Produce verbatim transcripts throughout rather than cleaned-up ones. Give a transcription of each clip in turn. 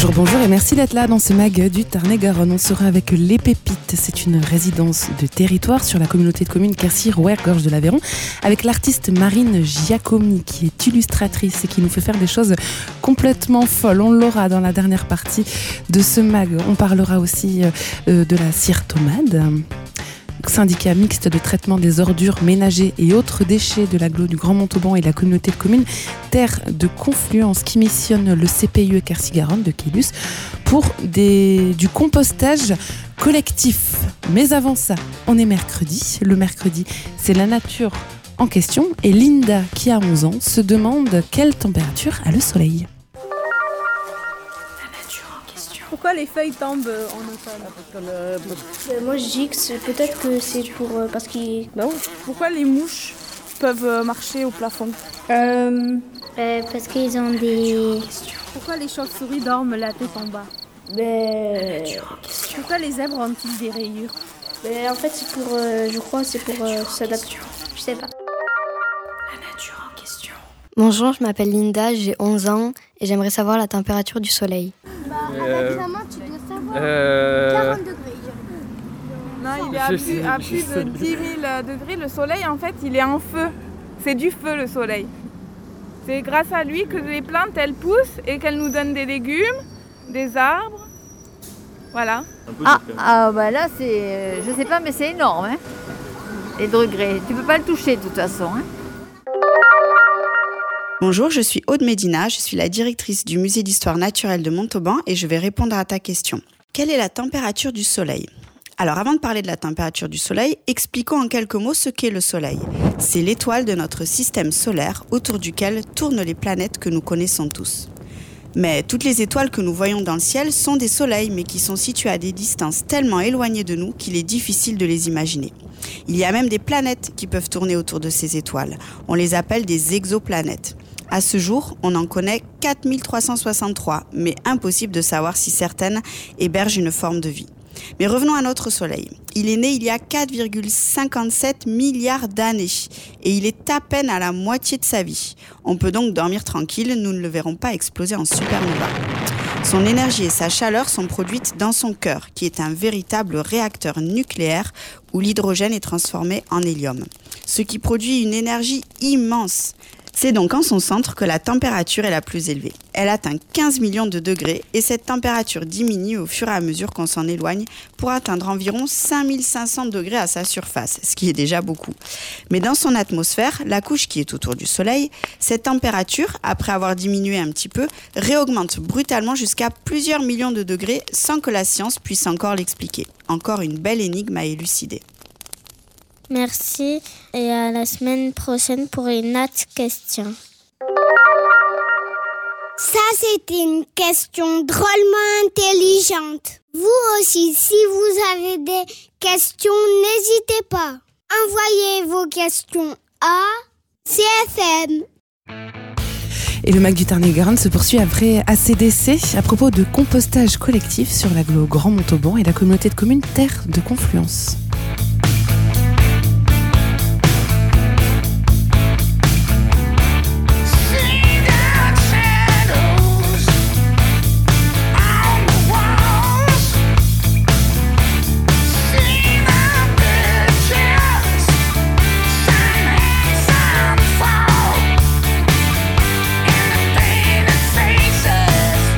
Bonjour, bonjour et merci d'être là dans ce mag du Tarn-et-Garonne. On sera avec Les Pépites. C'est une résidence de territoire sur la communauté de communes Quercy-Rouergue, Gorge de l'Aveyron, avec l'artiste Marine Giacomi qui est illustratrice et qui nous fait faire des choses complètement folles. On l'aura dans la dernière partie de ce mag. On parlera aussi euh, de la Cire-Tomade, syndicat mixte de traitement des ordures ménagères et autres déchets de l'agglo du Grand Montauban et la communauté de communes Terre de Confluence qui missionne le C P I E Quercy-Garonne de Quélus pour des, du compostage collectif. Mais avant ça, on est mercredi. Le mercredi, c'est la nature en question et Linda, qui a onze ans, se demande quelle température a le soleil. Pourquoi les feuilles tombent en automne? euh, Moi je dis que c'est, peut-être que c'est pour euh, parce qu'ils. Non. Pourquoi les mouches peuvent marcher au plafond? Euh, euh, parce qu'ils ont des. Pourquoi les chauves-souris dorment la tête en bas? Ben. Pourquoi les zèbres ont-ils des rayures? Ben en fait c'est pour, euh, je crois, c'est pour euh, s'adapter. Je sais pas. La nature en question. Bonjour, je m'appelle Linda, j'ai onze ans et j'aimerais savoir la température du soleil. Bah, euh, examen, tu dois savoir euh... quarante degrés. Non, il est à plus, à plus de dix mille degrés. Le soleil, en fait, il est en feu. C'est du feu, le soleil. C'est grâce à lui que les plantes, elles poussent et qu'elles nous donnent des légumes, des arbres. Voilà. Ah, ah bah là, c'est, je sais pas, mais c'est énorme, hein, les degrés. Tu peux pas le toucher, de toute façon, hein. Bonjour, je suis Aude Médina, je suis la directrice du musée d'histoire naturelle de Montauban et je vais répondre à ta question. Quelle est la température du soleil ? Alors avant de parler de la température du soleil, expliquons en quelques mots ce qu'est le soleil. C'est l'étoile de notre système solaire autour duquel tournent les planètes que nous connaissons tous. Mais toutes les étoiles que nous voyons dans le ciel sont des soleils, mais qui sont situées à des distances tellement éloignées de nous qu'il est difficile de les imaginer. Il y a même des planètes qui peuvent tourner autour de ces étoiles. On les appelle des exoplanètes. À ce jour, on en connaît quatre mille trois cent soixante-trois, mais impossible de savoir si certaines hébergent une forme de vie. Mais revenons à notre Soleil. Il est né il y a quatre virgule cinquante-sept milliards d'années et il est à peine à la moitié de sa vie. On peut donc dormir tranquille, nous ne le verrons pas exploser en supernova. Son énergie et sa chaleur sont produites dans son cœur, qui est un véritable réacteur nucléaire où l'hydrogène est transformé en hélium, ce qui produit une énergie immense. C'est donc en son centre que la température est la plus élevée. Elle atteint quinze millions de degrés et cette température diminue au fur et à mesure qu'on s'en éloigne pour atteindre environ cinq mille cinq cents degrés à sa surface, ce qui est déjà beaucoup. Mais dans son atmosphère, la couche qui est autour du Soleil, cette température, après avoir diminué un petit peu, réaugmente brutalement jusqu'à plusieurs millions de degrés sans que la science puisse encore l'expliquer. Encore une belle énigme à élucider. Merci et à la semaine prochaine pour une autre question. Ça, c'était une question drôlement intelligente. Vous aussi, si vous avez des questions, n'hésitez pas. Envoyez vos questions à C F M. Et le mag du Tarn-et-Garonne se poursuit après A C D C à propos de compostage collectif sur l'agglo Grand Montauban et la communauté de communes Terre de Confluence.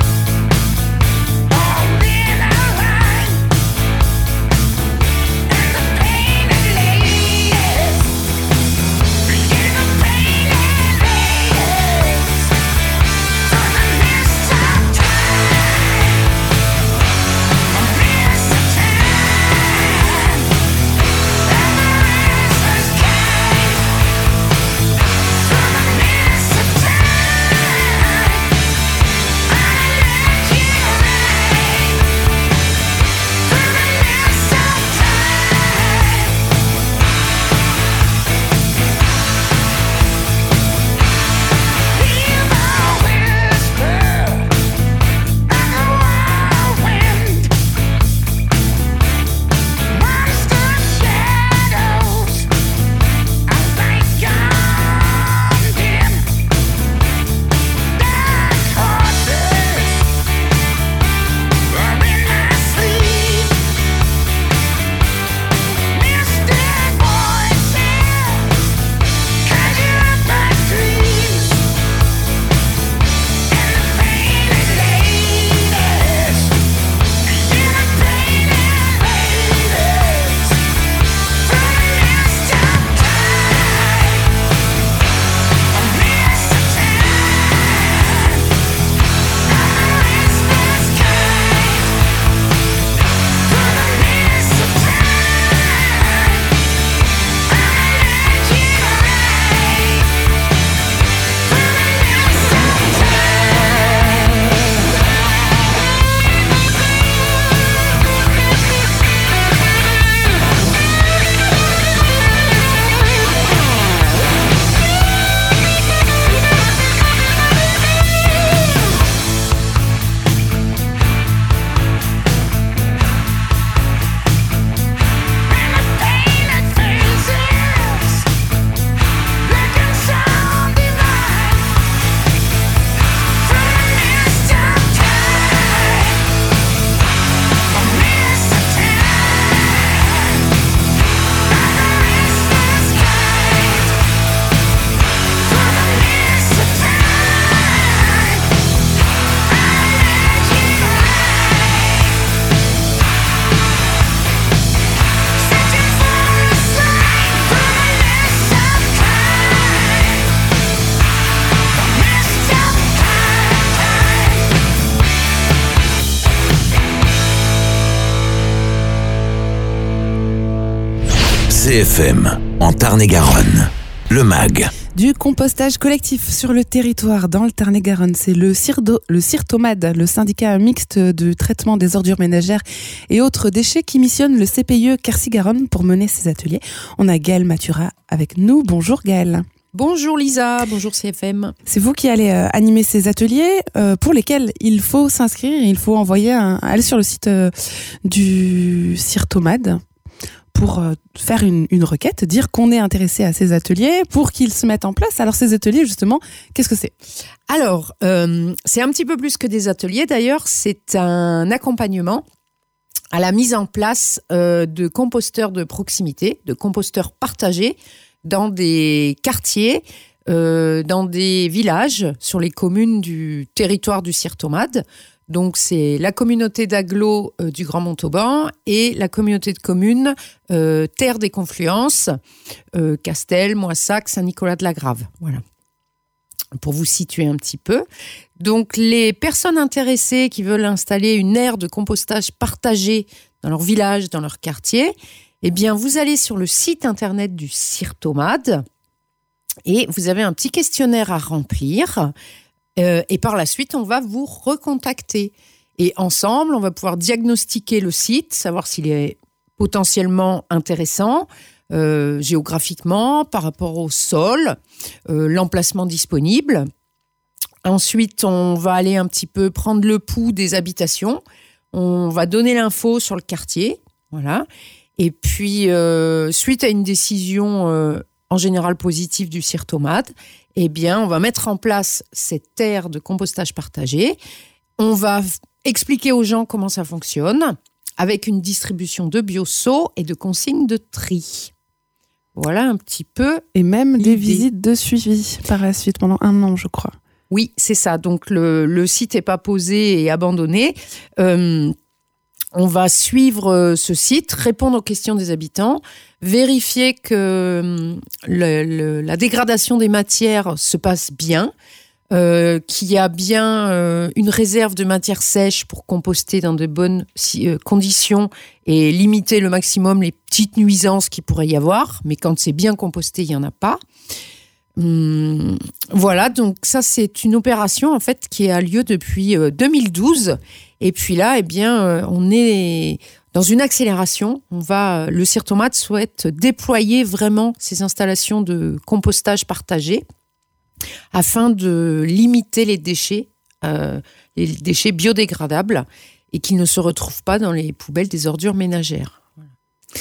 Oh, C F M, en Tarn-et-Garonne, le M A G. Du compostage collectif sur le territoire dans le Tarn-et-Garonne, c'est le CIRDO, le CIRTOMAD, le syndicat mixte de traitement des ordures ménagères et autres déchets qui missionne le C P I E Quercy-Garonne pour mener ces ateliers. On a Gaëlle Matura avec nous. Bonjour Gaëlle. Bonjour Lisa, bonjour C F M. C'est vous qui allez euh, animer ces ateliers euh, pour lesquels il faut s'inscrire, il faut envoyer un, aller sur le site euh, du CIRTOMAD pour euh, faire une, une requête, dire qu'on est intéressé à ces ateliers pour qu'ils se mettent en place. Alors ces ateliers justement, qu'est-ce que c'est ? Alors, euh, c'est un petit peu plus que des ateliers d'ailleurs, c'est un accompagnement à la mise en place euh, de composteurs de proximité, de composteurs partagés dans des quartiers, euh, dans des villages, sur les communes du territoire du CIRTOMAD. Donc, c'est la communauté d'agglo euh, du Grand Montauban et la communauté de communes euh, Terre des Confluences, euh, Castel, Moissac, Saint-Nicolas-de-la-Grave. Voilà. Pour vous situer un petit peu. Donc, les personnes intéressées qui veulent installer une aire de compostage partagée dans leur village, dans leur quartier, eh bien, vous allez sur le site internet du CIRTOMAD et vous avez un petit questionnaire à remplir. Euh, et par la suite, on va vous recontacter. Et ensemble, on va pouvoir diagnostiquer le site, savoir s'il est potentiellement intéressant, euh, géographiquement, par rapport au sol, euh, l'emplacement disponible. Ensuite, on va aller un petit peu prendre le pouls des habitations. On va donner l'info sur le quartier. Voilà. Et puis, euh, suite à une décision euh, en général positive du CIRTOMAD, eh bien, on va mettre en place cette aire de compostage partagé. On va f- expliquer aux gens comment ça fonctionne, avec une distribution de bio-seaux et de consignes de tri. Voilà un petit peu. Et même des visites de suivi par la suite, pendant un an, je crois. Oui, c'est ça. Donc, le, le site n'est pas posé et abandonné. Euh, On va suivre ce site, répondre aux questions des habitants, vérifier que le, le, la dégradation des matières se passe bien, euh, qu'il y a bien euh, une réserve de matière sèche pour composter dans de bonnes euh, conditions et limiter le maximum les petites nuisances qu'il pourrait y avoir. Mais quand c'est bien composté, il n'y en a pas. Hum, voilà, donc ça c'est une opération en fait qui a lieu depuis euh, deux mille douze. Et puis là, eh bien, euh, on est dans une accélération. On va, le CIRTOMAD souhaite déployer vraiment ces installations de compostage partagé afin de limiter les déchets, euh, les déchets biodégradables et qu'ils ne se retrouvent pas dans les poubelles des ordures ménagères. Voilà.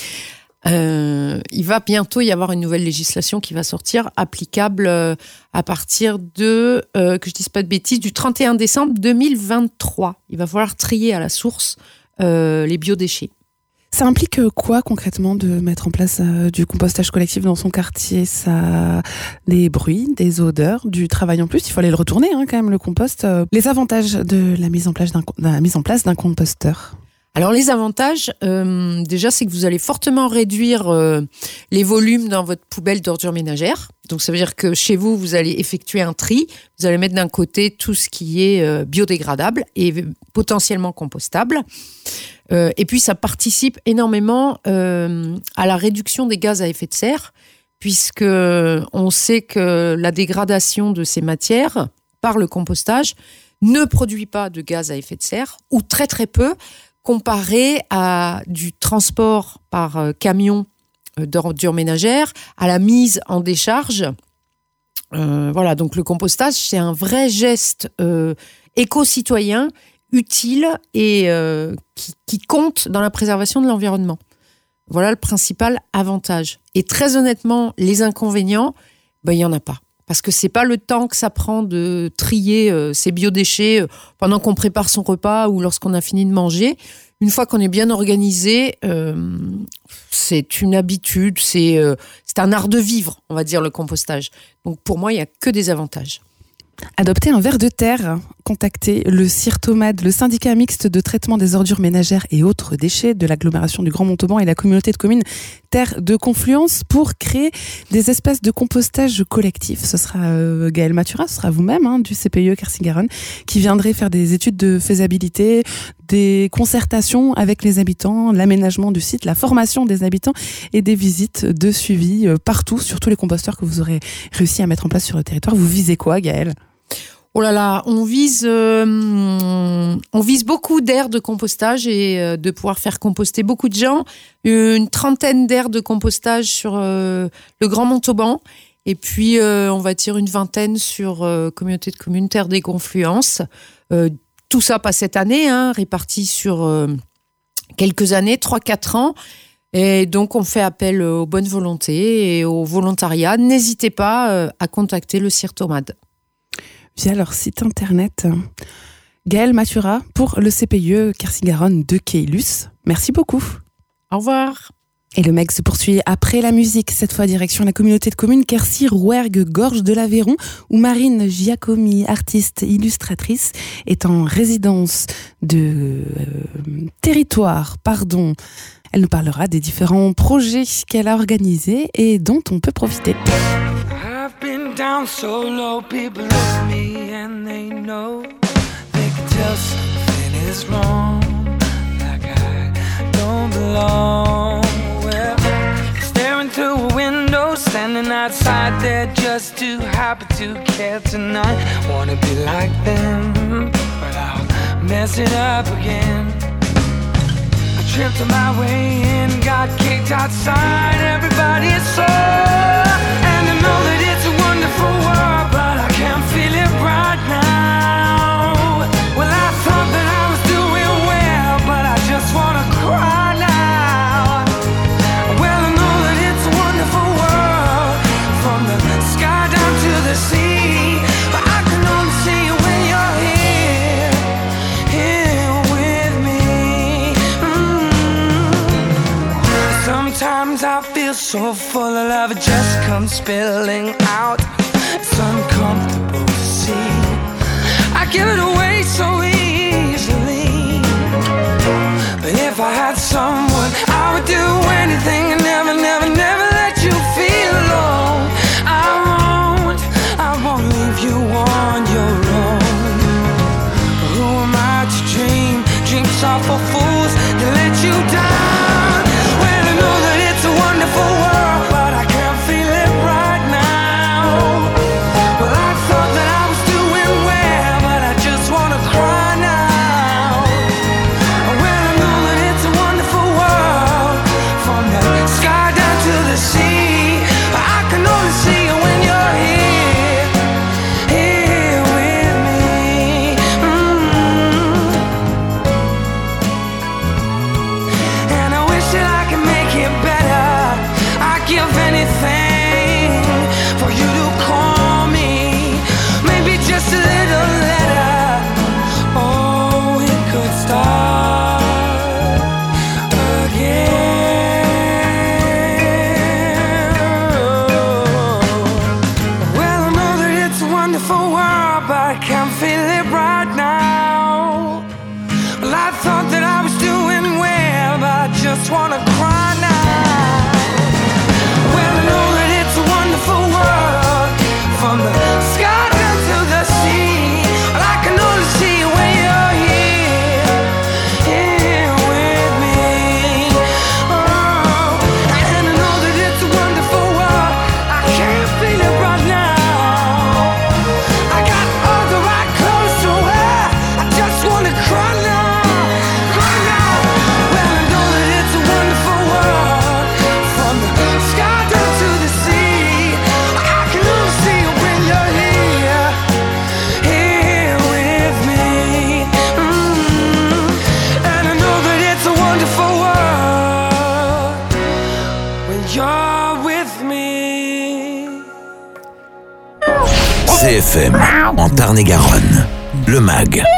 Euh, il va bientôt y avoir une nouvelle législation qui va sortir, applicable euh, à partir de, euh, que je ne dise pas de bêtises, du trente et un décembre deux mille vingt-trois. Il va falloir trier à la source euh, les biodéchets. Ça implique quoi concrètement de mettre en place euh, du compostage collectif dans son quartier ? Ça, des bruits, des odeurs, du travail en plus. Il faut aller le retourner hein, quand même, le compost. Euh, les avantages de la mise en place d'un, de la mise en place d'un composteur. Alors les avantages, euh, déjà, c'est que vous allez fortement réduire euh, les volumes dans votre poubelle d'ordures ménagères. Donc ça veut dire que chez vous, vous allez effectuer un tri. Vous allez mettre d'un côté tout ce qui est euh, biodégradable et potentiellement compostable. Euh, et puis ça participe énormément euh, à la réduction des gaz à effet de serre, puisque on sait que la dégradation de ces matières par le compostage ne produit pas de gaz à effet de serre, ou très très peu, comparé à du transport par euh, camion euh, d'ordures ménagères, à la mise en décharge. Euh, voilà, donc le compostage, c'est un vrai geste euh, éco-citoyen, utile et euh, qui, qui compte dans la préservation de l'environnement. Voilà le principal avantage. Et très honnêtement, les inconvénients, ben, il n'y en a pas. Parce que c'est pas le temps que ça prend de trier euh, ces biodéchets euh, pendant qu'on prépare son repas ou lorsqu'on a fini de manger. Une fois qu'on est bien organisé, euh, c'est une habitude, c'est, euh, c'est un art de vivre, on va dire, le compostage. Donc pour moi, il n'y a que des avantages. Adopter un ver de terre contacter le CIRTOMAD, le syndicat mixte de traitement des ordures ménagères et autres déchets de l'agglomération du Grand Montauban et la communauté de communes Terre de Confluence pour créer des espaces de compostage collectif. Ce sera euh, Gaël Matura, ce sera vous-même hein, du C P I E Quercy-Garonne qui viendrez faire des études de faisabilité, des concertations avec les habitants, l'aménagement du site, la formation des habitants et des visites de suivi euh, partout sur tous les composteurs que vous aurez réussi à mettre en place sur le territoire. Vous visez quoi, Gaël ? Oh là là, on vise, euh, on vise beaucoup d'aires de compostage et euh, de pouvoir faire composter beaucoup de gens. Une trentaine d'aires de compostage sur euh, le Grand Montauban. Et puis, euh, on va dire une vingtaine sur euh, communauté de communes Terre des Confluences. Euh, tout ça, pas cette année, hein, réparti sur euh, quelques années, trois quatre ans. Et donc, on fait appel aux bonnes volontés et au volontariat. N'hésitez pas euh, à contacter le CIRTOMAD. Via leur site internet. Gaël Matura pour le C P I E Quercy-Garonne de Keylus. Merci beaucoup. Au revoir. Et le M E G se poursuit après la musique, cette fois direction la communauté de communes Quercy-Rouergue Gorge de l'Aveyron, où Marine Giacomi, artiste illustratrice, est en résidence de euh, territoire, pardon. Elle nous parlera des différents projets qu'elle a organisés et dont on peut profiter. Down so low, people look at me and they know they can tell something is wrong, like I don't belong. Well, staring through a window, standing outside there just too happy to care tonight. Wanna be like them, but I'll mess it up again. I tripped on my way in, got kicked outside. Everybody is sore, and I know that it's a wonderful world, but I can't feel it right now. Well, I thought that I was doing well, but I just wanna cry now. Well, I know that it's a wonderful world, from the sky down to the sea, but I can only see you when you're here, here with me. Mm-hmm. Sometimes I feel so full of love, it just comes spilling out. It's uncomfortable to see. I give it away so easily, but if I had someone, I would do anything and never, never, never let you feel alone. I won't, I won't leave you on your own. Who am I to dream dreams are for fools to let you down? Well, I know that it's a wonderful world, but I can't feel it right now. Well, I thought that I was doing well, but I just wanna cry now. Well, I know that it's a wonderful world, from the sky down to the sea, but I can only see you when you're here, here with me. Mm-hmm. And I wish that I could make it better. I'd give anything for you to call me, maybe just a little letter. Oh, we could start again. Well, I know that it's a wonderful world, but I can't feel it right now. Well, I thought that I was doing well, but I just wanna cry now. Well, I know that it's a wonderful world, from the sky down to the sea, but I can only see you when you're here, here with me. Oh, and I know that it's a wonderful world, I can't feel it right now. I got all the right clothes to wear, I just wanna cry now, cry now. Well, I know that it's a wonderful world, from the sky down to the sea, I can only see you when you're here, here with me. Mm-hmm. And I know that it's a wonderful world when you're with me. C F M en Tarn-et-Garonne, le M A G.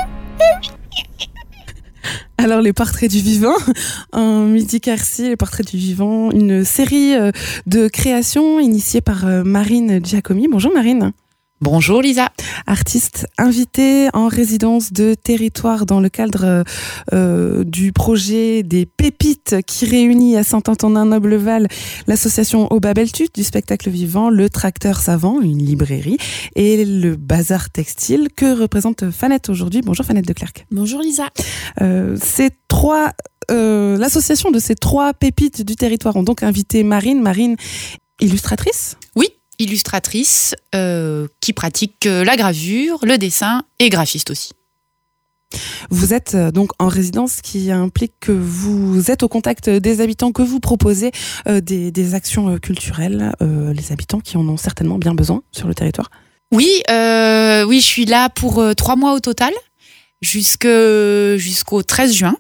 Alors, les portraits du vivant, en Midi Quercy, les portraits du vivant, une série de créations initiée par Marine Giacomi. Bonjour Marine. Bonjour Lisa. Artiste invité en résidence de territoire dans le cadre euh, du projet des Pépites qui réunit à Saint-Antonin-Noble-Val l'association Au Babeltut du spectacle vivant, le Tracteur Savant, une librairie, et le Bazar Textile que représente Fanette aujourd'hui. Bonjour Fanette de Clercq. Bonjour Lisa. Euh, ces trois, euh, l'association de ces trois pépites du territoire ont donc invité Marine. Marine, illustratrice ? Oui. Illustratrice euh, qui pratique la gravure, le dessin et graphiste aussi. Vous êtes donc en résidence, ce qui implique que vous êtes au contact des habitants, que vous proposez euh, des, des actions culturelles, euh, les habitants qui en ont certainement bien besoin sur le territoire. Oui, euh, oui, je suis là pour euh, trois mois au total, jusque, jusqu'au treize juin.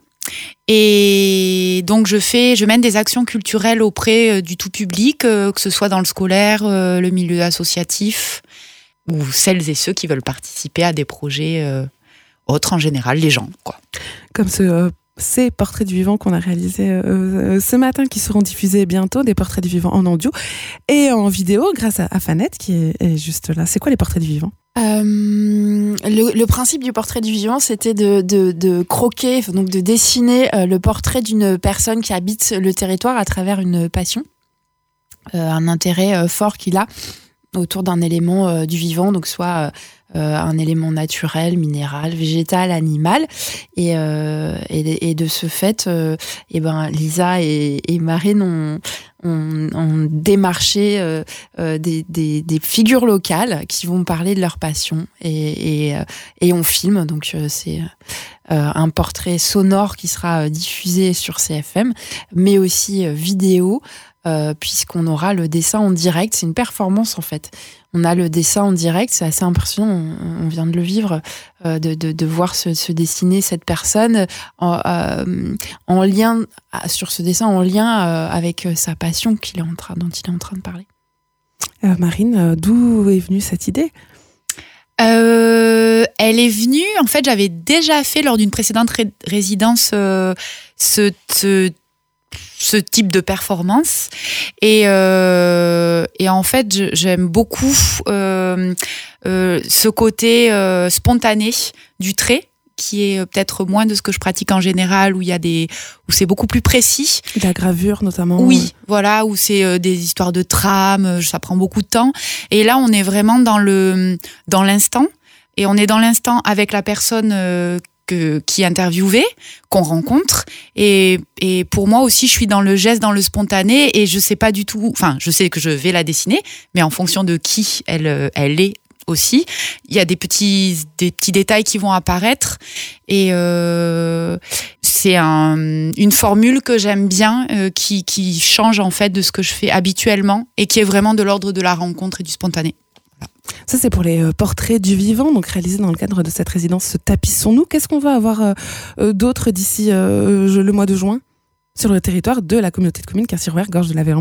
Et donc je fais, je mène des actions culturelles auprès du tout public, euh, que ce soit dans le scolaire, euh, le milieu associatif, ou celles et ceux qui veulent participer à des projets euh, autres en général, les gens, quoi. Comme ce, euh, ces portraits du vivant qu'on a réalisés euh, ce matin, qui seront diffusés bientôt, des portraits du vivant en audio et en vidéo grâce à, à Fanette qui est, est juste là. C'est quoi les portraits du vivant ? Euh, le, le principe du portrait du vivant, c'était de, de, de croquer, donc de dessiner euh, le portrait d'une personne qui habite le territoire à travers une passion, euh, un intérêt euh, fort qu'il a autour d'un élément euh, du vivant, donc soit euh, un élément naturel, minéral, végétal, animal. Et, euh, et, et de ce fait, euh, et ben, Lisa et, et Marine ont, ont, ont démarché euh, euh, des, des, des figures locales qui vont parler de leur passion. Et, et, et on filme, donc euh, c'est euh, un portrait sonore qui sera diffusé sur C F M, mais aussi euh, vidéo, Euh, puisqu'on aura le dessin en direct. C'est une performance en fait. On a le dessin en direct, c'est assez impressionnant, on, on vient de le vivre, euh, de, de, de voir se, se dessiner cette personne en, euh, en lien, sur ce dessin, en lien euh, avec sa passion qu'il est en train, dont il est en train de parler. Euh, Marine, euh, d'où est venue cette idée ? Euh, elle est venue, en fait, j'avais déjà fait lors d'une précédente ré- résidence euh, ce, ce ce type de performance et, euh, et en fait je, j'aime beaucoup euh, euh, ce côté euh, spontané du trait qui est peut-être moins de ce que je pratique en général, où il y a des où c'est beaucoup plus précis. La gravure notamment. Oui, voilà, où c'est euh, des histoires de trame, ça prend beaucoup de temps. Et là, on est vraiment dans le dans l'instant, et on est dans l'instant avec la personne euh, Que, qui est interviewé, qu'on rencontre, et, et pour moi aussi je suis dans le geste, dans le spontané, et je sais pas du tout, enfin je sais que je vais la dessiner, mais en fonction de qui elle, elle est aussi, il y a des petits, des petits détails qui vont apparaître, et euh, c'est un, une formule que j'aime bien, euh, qui, qui change en fait de ce que je fais habituellement, et qui est vraiment de l'ordre de la rencontre et du spontané. Ça, c'est pour les euh, portraits du vivant, donc réalisés dans le cadre de cette résidence Tapissons-nous. Qu'est-ce qu'on va avoir euh, d'autre d'ici euh, le mois de juin sur le territoire de la communauté de communes Quercy-Rouergue, Gorge de l'Aveyron ?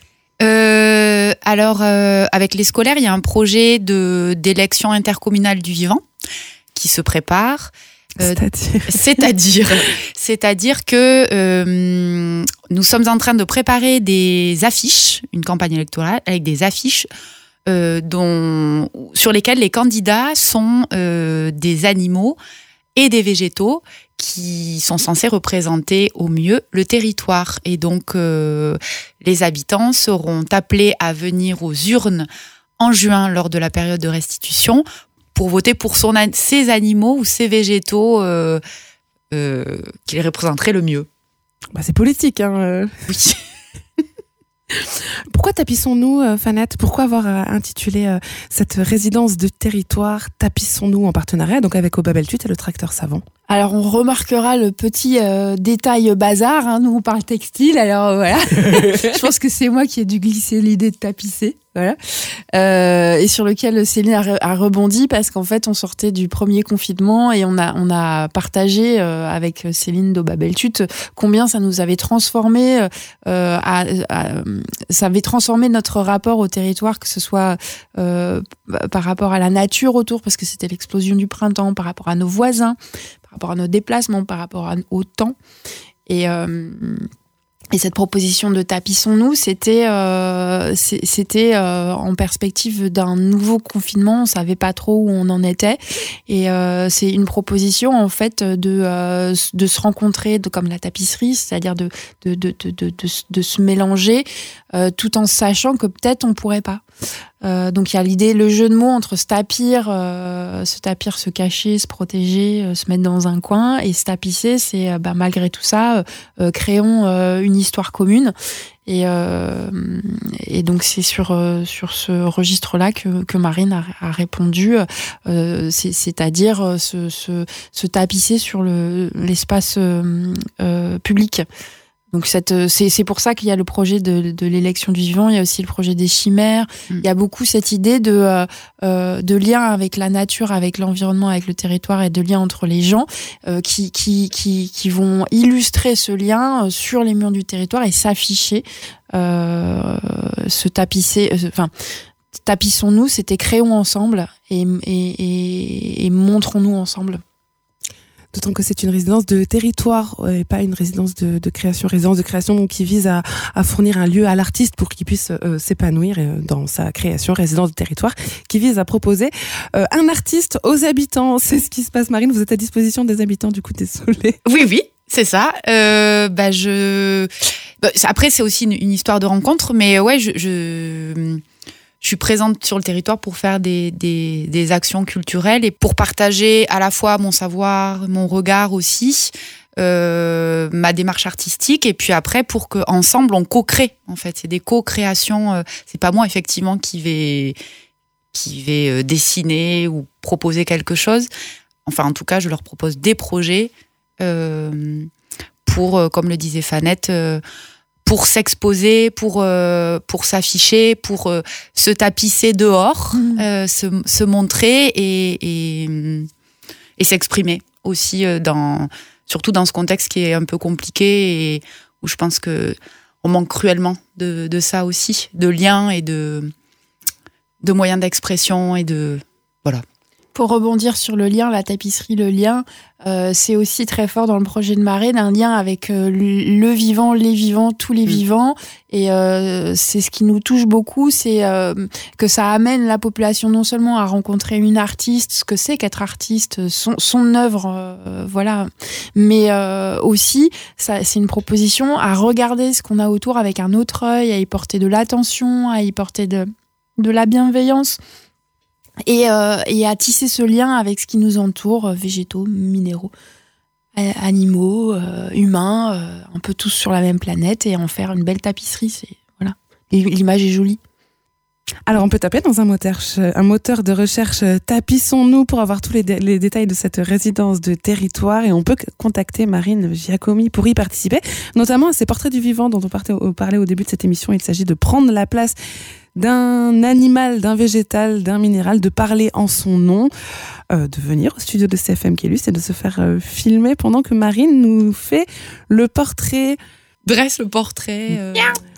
euh, Alors, euh, avec les scolaires, il y a un projet de, d'élection intercommunale du vivant qui se prépare. Euh, c'est-à-dire C'est-à-dire, c'est-à-dire que euh, nous sommes en train de préparer des affiches, une campagne électorale avec des affiches Euh, dont, sur lesquels les candidats sont euh, des animaux et des végétaux qui sont censés représenter au mieux le territoire. Et donc, euh, les habitants seront appelés à venir aux urnes en juin lors de la période de restitution pour voter pour son, ces animaux ou ces végétaux euh, euh, qui les représenteraient le mieux. Bah, c'est politique, hein euh... Oui. Pourquoi Tapissons-nous, euh, Fanette ? Pourquoi avoir euh, intitulé euh, cette résidence de territoire Tapissons-nous en partenariat donc avec Au Babeltut et le Tracteur Savant ? Alors on remarquera le petit euh, détail bazar, hein, nous on parle textile, alors euh, voilà. Je pense que c'est moi qui ai dû glisser l'idée de tapisser, voilà. Euh, et sur lequel Céline a, re- a rebondi parce qu'en fait on sortait du premier confinement et on a, on a partagé euh, avec Céline d'Au Babeltut combien ça nous avait transformé, euh, à, à, ça avait transformé notre rapport au territoire, que ce soit euh, par rapport à la nature autour, parce que c'était l'explosion du printemps, par rapport à nos voisins, par rapport à nos déplacements, par rapport à, au temps. Et, euh, Et cette proposition de Tapissons-nous, c'était, euh, c'était euh, en perspective d'un nouveau confinement. On savait pas trop où on en était. Et euh, c'est une proposition, en fait, de, euh, de se rencontrer, de, comme la tapisserie, c'est-à-dire de, de, de, de, de, de, de se mélanger, euh, tout en sachant que peut-être on pourrait pas. Euh, donc il y a l'idée, le jeu de mots entre se tapir, euh, se tapir, se cacher, se protéger, euh, se mettre dans un coin, et se tapisser, c'est euh, bah, malgré tout ça, euh, créons euh, une histoire commune. Et, euh, et donc c'est sur euh, sur ce registre-là que, que Marine a, a répondu, euh, c'est, c'est-à-dire se, se, se tapisser sur le, l'espace euh, euh, public. Donc cette, c'est, c'est pour ça qu'il y a le projet de, de l'élection du vivant, il y a aussi le projet des chimères, mmh. il y a beaucoup cette idée de, euh, de lien avec la nature, avec l'environnement, avec le territoire, et de lien entre les gens euh, qui, qui, qui, qui vont illustrer ce lien sur les murs du territoire et s'afficher, euh, se tapisser, euh, enfin, tapissons-nous, c'était créons ensemble et, et, et, et montrons-nous ensemble. D'autant que c'est une résidence de territoire et pas une résidence de, de création. Résidence de création donc, qui vise à, à fournir un lieu à l'artiste pour qu'il puisse euh, s'épanouir dans sa création. Résidence de territoire qui vise à proposer euh, un artiste aux habitants. C'est ce qui se passe, Marine. Vous êtes à disposition des habitants du coup des Soleils. Oui, oui, c'est ça. Euh, bah, je... bah, après, c'est aussi une, une histoire de rencontre. Mais ouais, je... je... Je suis présente sur le territoire pour faire des, des, des actions culturelles et pour partager à la fois mon savoir, mon regard aussi, euh, ma démarche artistique, et puis après pour qu'ensemble on co-crée. En fait, c'est des co-créations. Euh, c'est pas moi effectivement qui vais qui vais dessiner ou proposer quelque chose. Enfin, en tout cas, je leur propose des projets euh, pour, comme le disait Fanette. Euh, pour s'exposer, pour, euh, pour s'afficher, pour euh, se tapisser dehors, mmh. euh, se, se montrer et, et, et s'exprimer aussi, euh, dans, surtout dans ce contexte qui est un peu compliqué et où je pense qu'on manque cruellement de, de ça aussi, de liens et de, de moyens d'expression et de... Voilà. Pour rebondir sur le lien, la tapisserie, le lien, euh, c'est aussi très fort dans le projet de Marine, un lien avec euh, le vivant, les vivants, tous les mmh. vivants. Et euh, c'est ce qui nous touche beaucoup, c'est euh, que ça amène la population non seulement à rencontrer une artiste, ce que c'est qu'être artiste, son, son œuvre, euh, voilà, mais euh, aussi, ça, c'est une proposition à regarder ce qu'on a autour avec un autre œil, à y porter de l'attention, à y porter de, de la bienveillance. Et, euh, et à tisser ce lien avec ce qui nous entoure, euh, végétaux, minéraux, euh, animaux, euh, humains, euh, un peu tous sur la même planète, et en faire une belle tapisserie. C'est, voilà. Et l'image est jolie. Alors on peut taper dans un moteur, un moteur de recherche Tapissons-nous pour avoir tous les, dé- les détails de cette résidence de territoire, et on peut contacter Marine Giacomi pour y participer, notamment à ces portraits du vivant dont on parlait au, parlait au début de cette émission. Il s'agit de prendre la place d'un animal, d'un végétal, d'un minéral, de parler en son nom, euh, de venir au studio de C F M Caylus et de se faire euh, filmer pendant que Marine nous fait le portrait. Dresse le portrait. Euh...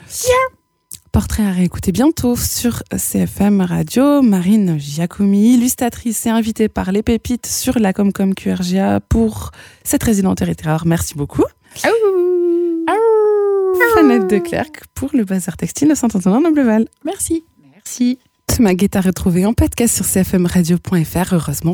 Portrait à réécouter bientôt sur C F M Radio. Marine Giacomi, illustratrice et invitée par Les Pépites sur la Comcom Q R G A pour cette résidence territoire. Merci beaucoup. Fanette de Clercq pour le Bazar Textile de Saint-Antonin-Noble-Val. Merci. Merci. Ce mag est à retrouver en podcast sur c f m radio point f r. Heureusement,